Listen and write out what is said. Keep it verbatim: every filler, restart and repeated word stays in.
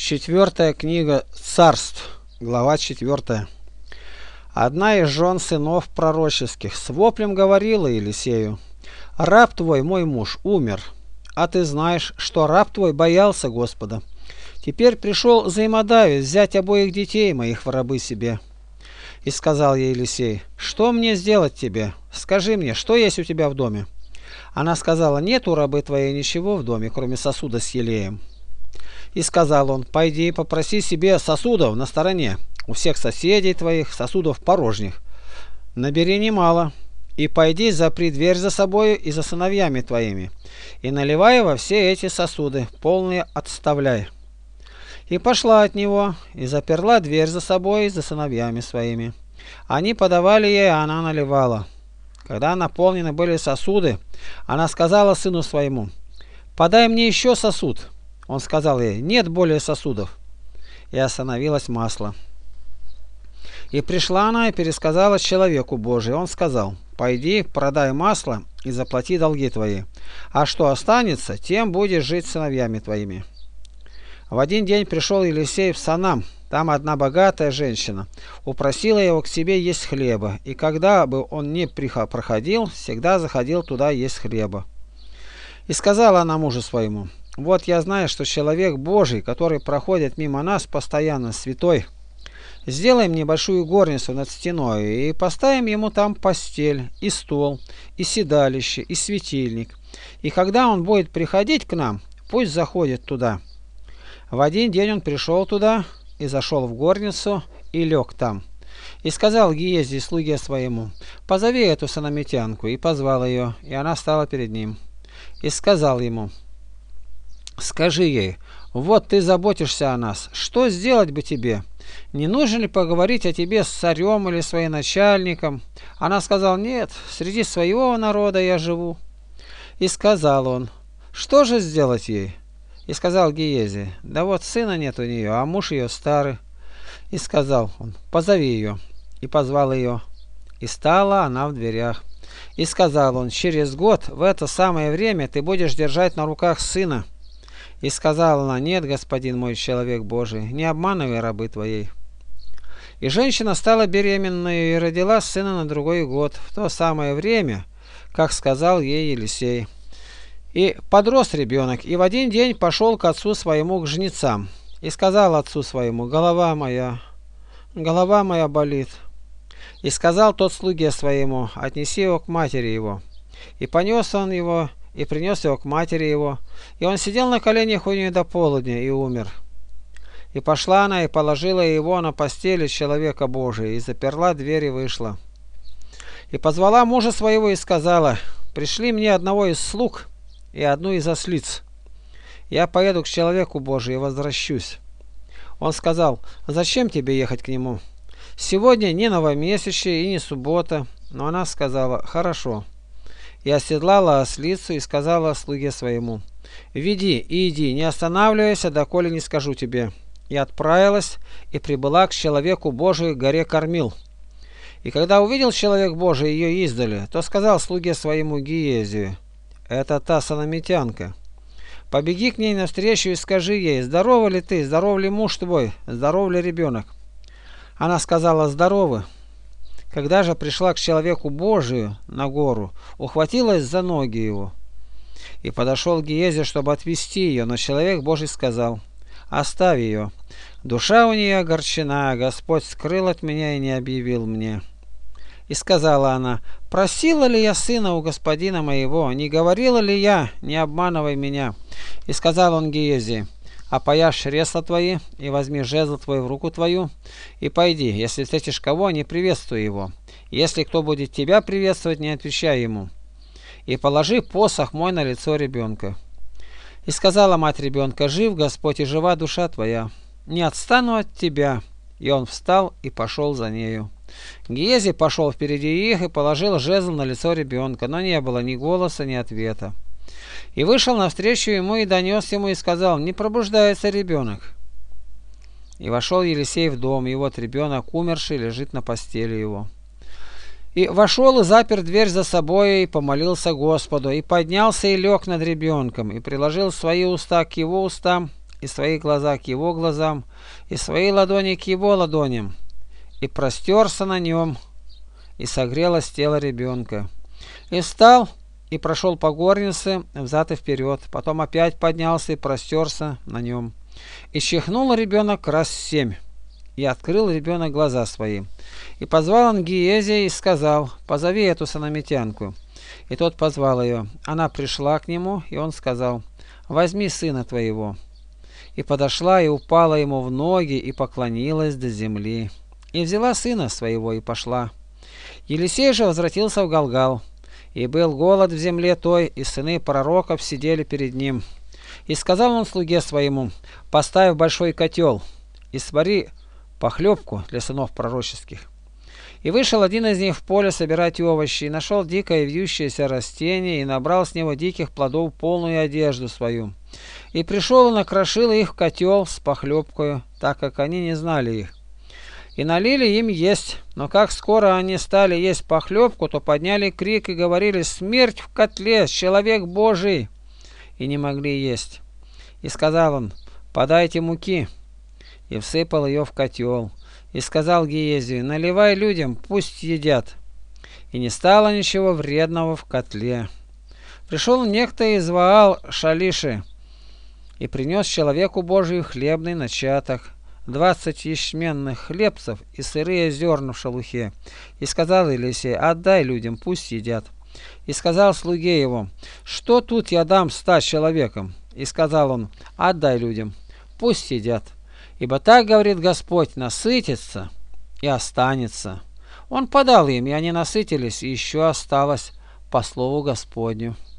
Четвертая книга Царств, глава четвертая. Одна из жен сынов пророческих с воплем говорила Елисею: «Раб твой, мой муж, умер, а ты знаешь, что раб твой боялся Господа. Теперь пришел взаимодавец взять обоих детей моих в рабы себе». И сказал ей Елисей: «Что мне сделать тебе? Скажи мне, что есть у тебя в доме?» Она сказала: «Нет у рабы твоей ничего в доме, кроме сосуда с елеем». И сказал он: «Пойди попроси себе сосудов на стороне, у всех соседей твоих сосудов порожних. Набери немало, и пойди запри дверь за собою и за сыновьями твоими, и наливай во все эти сосуды, полные отставляй». И пошла от него, и заперла дверь за собой и за сыновьями своими. Они подавали ей, а она наливала. Когда наполнены были сосуды, она сказала сыну своему: «Подай мне еще сосуд». Он сказал ей: «Нет более сосудов». И остановилось масло. И пришла она и пересказала человеку Божию. Он сказал: «Пойди, продай масло и заплати долги твои, а что останется, тем будешь жить с сыновьями твоими». В один день пришел Елисей в Санам. Там одна богатая женщина упросила его к себе есть хлеба, и когда бы он ни проходил, всегда заходил туда есть хлеба. И сказала она мужу своему: «Вот я знаю, что человек Божий, который проходит мимо нас постоянно, святой. Сделаем небольшую горницу над стеной и поставим ему там постель, и стол, и седалище, и светильник. И когда он будет приходить к нам, пусть заходит туда». В один день он пришел туда и зашел в горницу и лег там. И сказал Гиези, слуге своему: «Позови эту санамитянку». И позвал ее, и она стала перед ним. И сказал ему: «Скажи ей: вот ты заботишься о нас, что сделать бы тебе? Не нужно ли поговорить о тебе с царем или своим начальником?» Она сказала: «Нет, среди своего народа я живу». И сказал он: «Что же сделать ей?» И сказал Гиези: «Да вот сына нет у нее, а муж ее старый». И сказал он: «Позови ее». И позвал ее, и стала она в дверях. И сказал он: «Через год в это самое время ты будешь держать на руках сына». И сказала она: «Нет, господин мой, человек Божий, не обманывай рабы твоей». И женщина стала беременной и родила сына на другой год, в то самое время, как сказал ей Елисей. И подрос ребенок, и в один день пошел к отцу своему к жнецам, и сказал отцу своему: «Голова моя, голова моя болит». И сказал тот слуге своему: «Отнеси его к матери его». И понес он его, и принес его к матери его, и он сидел на коленях у нее до полудня и умер. И пошла она и положила его на постели человека Божия, и заперла дверь и вышла. И позвала мужа своего и сказала: «Пришли мне одного из слуг и одну из ослиц. Я поеду к человеку Божию и возвращусь». Он сказал: «Зачем тебе ехать к нему? Сегодня не новомесячие и не суббота». Но она сказала: «Хорошо». И оседлала ослицу и сказала слуге своему: «Веди и иди, не останавливайся, доколе не скажу тебе». И отправилась, и прибыла к человеку Божию к горе Кормил. И когда увидел человек Божий ее издали, то сказал слуге своему Гиезию: «Это та санамитянка. Побеги к ней навстречу и скажи ей: здорова ли ты, здоров ли муж твой, здоров ли ребенок?» Она сказала: «Здоровы». Когда же пришла к человеку Божию на гору, ухватилась за ноги его. И подошел Гиези, чтобы отвести ее, но человек Божий сказал: «Оставь ее. Душа у нее огорчена, Господь скрыл от меня и не объявил мне». И сказала она: «Просила ли я сына у господина моего? Не говорила ли я: не обманывай меня?» И сказал он Гиези: «Опояшь ресла твои, и возьми жезл твой в руку твою, и пойди, если встретишь кого, не приветствуй его. Если кто будет тебя приветствовать, не отвечай ему. И положи посох мой на лицо ребенка». И сказала мать ребенка: «Жив Господь, и жива душа твоя. Не отстану от тебя». И он встал и пошел за нею. Гиези пошел впереди их и положил жезл на лицо ребенка, но не было ни голоса, ни ответа. И вышел навстречу ему и донес ему и сказал: «Не пробуждается ребенок». И вошел Елисей в дом, и вот ребенок умерший лежит на постели его. И вошел и запер дверь за собой, и помолился Господу, и поднялся и лег над ребенком, и приложил свои уста к его устам, и свои глаза к его глазам, и свои ладони к его ладоням, и простерся на нем, и согрелось тело ребенка. И встал, и прошел по горнице взад и вперед, потом опять поднялся и простерся на нем. И чихнул ребенок раз семь, и открыл ребенок глаза свои. И позвал он Гиезия и сказал: «Позови эту санамитянку». И тот позвал ее. Она пришла к нему, и он сказал: «Возьми сына твоего». И подошла и упала ему в ноги и поклонилась до земли. И взяла сына своего и пошла. Елисей же возвратился в Галгал. И был голод в земле той, и сыны пророков сидели перед ним. И сказал он слуге своему: «Поставь большой котел и свари похлебку для сынов пророческих». И вышел один из них в поле собирать овощи, и нашел дикое вьющееся растение, и набрал с него диких плодов полную одежду свою. И пришел и накрошил их в котел с похлебкою, так как они не знали их. И налили им есть, но как скоро они стали есть похлебку, то подняли крик и говорили: «Смерть в котле, человек Божий!» И не могли есть. И сказал он: «Подайте муки». И всыпал ее в котел. И сказал Гиезию: «Наливай людям, пусть едят». И не стало ничего вредного в котле. Пришел некто из Ваал Шалиши и принес человеку Божию хлебный начаток, двадцать ячменных хлебцев и сырые зерна в шелухе. И сказал Елисей: «Отдай людям, пусть едят». И сказал слуге его: «Что тут я дам ста человекам?» И сказал он: «Отдай людям, пусть едят. Ибо так говорит Господь: насытится и останется». Он подал им, и они насытились, и еще осталось по слову Господню.